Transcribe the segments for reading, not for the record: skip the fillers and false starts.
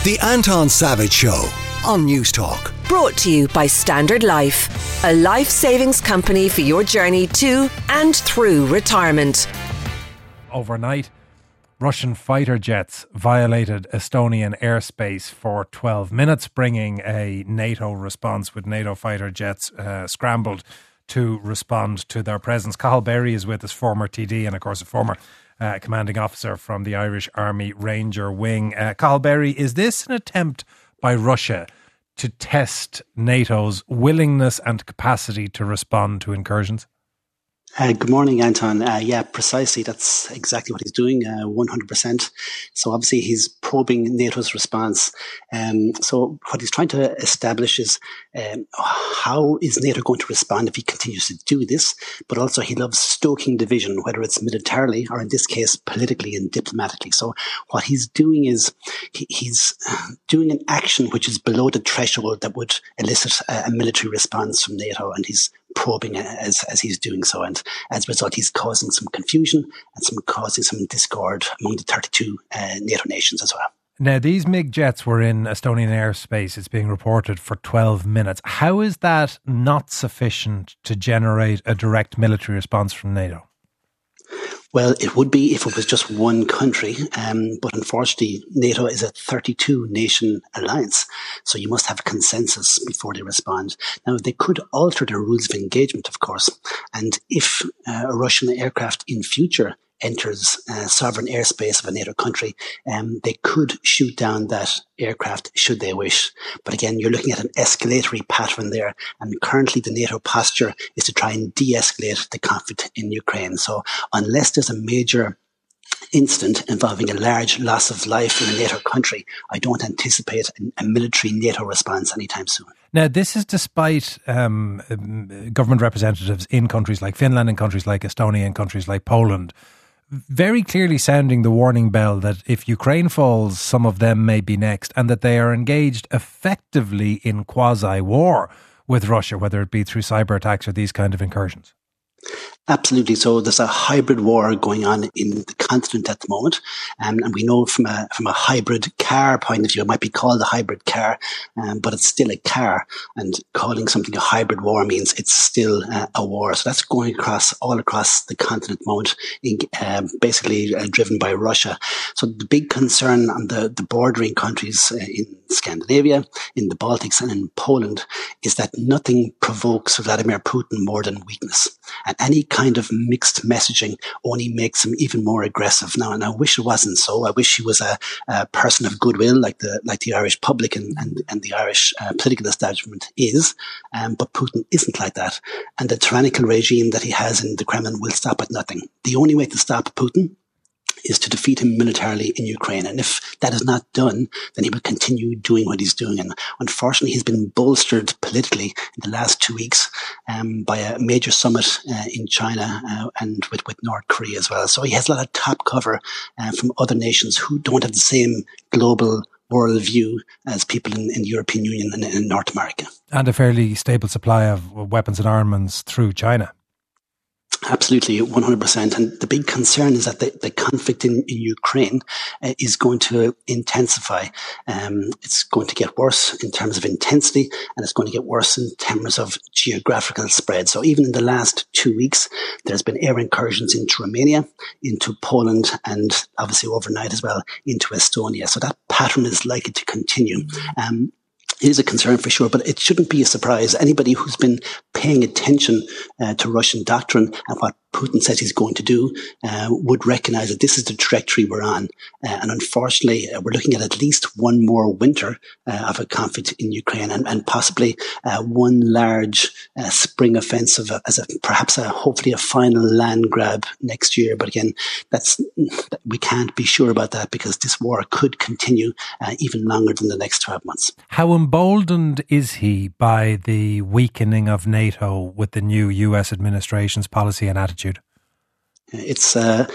The Anton Savage Show on News Talk. Brought to you by Standard Life, a life savings company for your journey to and through retirement. Overnight, Russian fighter jets violated Estonian airspace for 12 minutes, bringing a NATO response with NATO fighter jets scrambled to respond to their presence. Cathal Berry is with us, former TD and, of course, a former commanding officer from the Irish Army Ranger Wing. Cathal Berry, is this an attempt by Russia to test NATO's willingness and capacity to respond to incursions? Good morning, Anton. Yeah, precisely. That's exactly what he's doing, 100%. So obviously he's probing NATO's response. So what he's trying to establish is how is NATO going to respond if he continues to do this? But also he loves stoking division, whether it's militarily or in this case politically and diplomatically. So what he's doing is he's doing an action which is below the threshold that would elicit a military response from NATO, and he's probing as he's doing so, and as a result he's causing some confusion and causing some discord among the 32 NATO nations as well. Now, these MiG jets were in Estonian airspace, it's being reported, for 12 minutes. How is that not sufficient to generate a direct military response from NATO? Well, it would be if it was just one country, but unfortunately NATO is a 32-nation alliance, so you must have a consensus before they respond. Now, they could alter their rules of engagement, of course, and if a Russian aircraft in future enters sovereign airspace of a NATO country, they could shoot down that aircraft should they wish. But again, you're looking at an escalatory pattern there, and currently the NATO posture is to try and de-escalate the conflict in Ukraine. So unless there's a major incident involving a large loss of life in a NATO country, I don't anticipate a military NATO response anytime soon. Now, this is despite government representatives in countries like Finland, in countries like Estonia, in countries like Poland, very clearly sounding the warning bell that if Ukraine falls, some of them may be next, and that they are engaged effectively in quasi-war with Russia, whether it be through cyber attacks or these kind of incursions. Absolutely. So there's a hybrid war going on in the continent at the moment. And we know from a hybrid car point of view, it might be called a hybrid car, but it's still a car. And calling something a hybrid war means it's still a war. So that's going all across the continent at the moment, basically driven by Russia. So the big concern on the bordering countries in Scandinavia, in the Baltics and in Poland is that nothing provokes Vladimir Putin more than weakness. And any kind of mixed messaging only makes him even more aggressive now. And I wish it wasn't so. I wish he was a person of goodwill, like the Irish public and the Irish political establishment is. But Putin isn't like that. And the tyrannical regime that he has in the Kremlin will stop at nothing. The only way to stop Putin is to defeat him militarily in Ukraine. And if that is not done, then he will continue doing what he's doing. And unfortunately, he's been bolstered politically in the last 2 weeks by a major summit in China and with North Korea as well. So he has a lot of top cover from other nations who don't have the same global worldview as people in the European Union and in North America. And a fairly stable supply of weapons and armaments through China. Absolutely, 100%. And the big concern is that the conflict in Ukraine is going to intensify. It's going to get worse in terms of intensity, and it's going to get worse in terms of geographical spread. So even in the last 2 weeks, there's been air incursions into Romania, into Poland, and obviously overnight as well into Estonia. So that pattern is likely to continue. It is a concern for sure, but it shouldn't be a surprise. Anybody who's been paying attention to Russian doctrine and what Putin says he's going to do would recognize that this is the trajectory we're on. And unfortunately, we're looking at least one more winter of a conflict in Ukraine and possibly one large spring offensive as hopefully a final land grab next year. But again, we can't be sure about that because this war could continue even longer than the next 12 months. How emboldened is he by the weakening of NATO with the new US administration's policy and attitude? It's an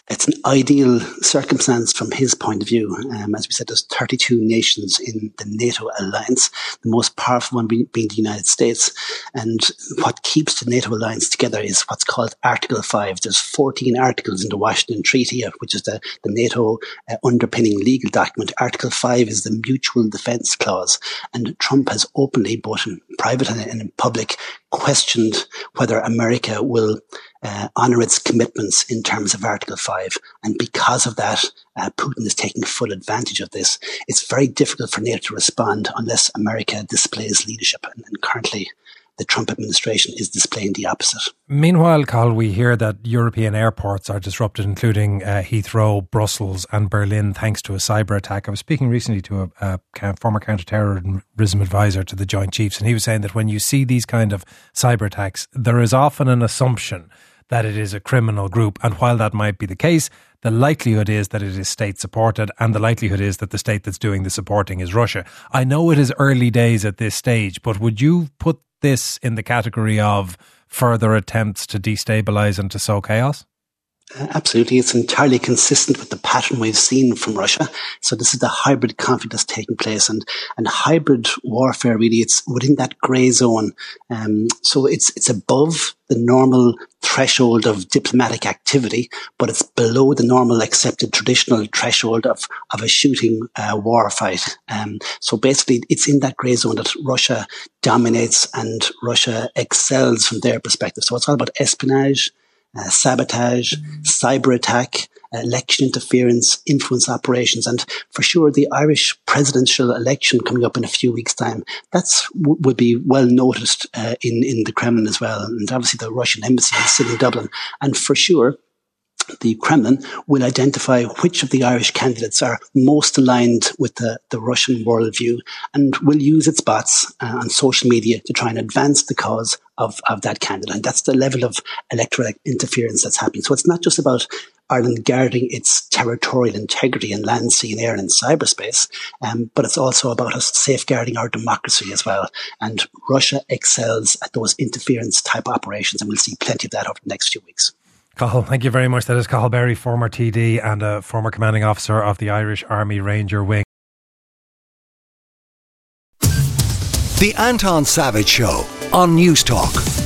ideal circumstance from his point of view. As we said, there's 32 nations in the NATO alliance, the most powerful one being the United States. And what keeps the NATO alliance together is what's called Article 5. There's 14 articles in the Washington Treaty, which is the NATO underpinning legal document. Article 5 is the Mutual Defense Clause. And Trump has openly, both in private and in public, questioned whether America will honour its commitments in terms of Article 5. And because of that, Putin is taking full advantage of this. It's very difficult for NATO to respond unless America displays leadership. And currently, the Trump administration is displaying the opposite. Meanwhile, Carl, we hear that European airports are disrupted, including Heathrow, Brussels and Berlin, thanks to a cyber attack. I was speaking recently to a former counter-terrorism advisor to the Joint Chiefs, and he was saying that when you see these kind of cyber attacks, there is often an assumption that it is a criminal group. And while that might be the case, the likelihood is that it is state-supported, and the likelihood is that the state that's doing the supporting is Russia. I know it is early days at this stage, but would you put this in the category of further attempts to destabilise and to sow chaos? Absolutely. It's entirely consistent with the pattern we've seen from Russia. So this is the hybrid conflict that's taking place, and hybrid warfare, really, it's within that grey zone. So it's above the normal threshold of diplomatic activity, but it's below the normal accepted traditional threshold of a shooting war fight. So basically, it's in that grey zone that Russia dominates and Russia excels from their perspective. So it's all about espionage, sabotage, cyber attack, election interference, influence operations, and for sure the Irish presidential election coming up in a few weeks' time, will be well noticed in the Kremlin as well, and obviously the Russian embassy is sitting in Dublin, and for sure the Kremlin will identify which of the Irish candidates are most aligned with the Russian worldview, and will use its bots on social media to try and advance the cause of that candidate. And that's the level of electoral interference that's happening. So it's not just about Ireland guarding its territorial integrity in land, sea and air and in cyberspace, but it's also about us safeguarding our democracy as well. And Russia excels at those interference type operations, and we'll see plenty of that over the next few weeks. Cathal, thank you very much. That is Cathal Berry, former TD and a former commanding officer of the Irish Army Ranger Wing. The Anton Savage Show on News Talk.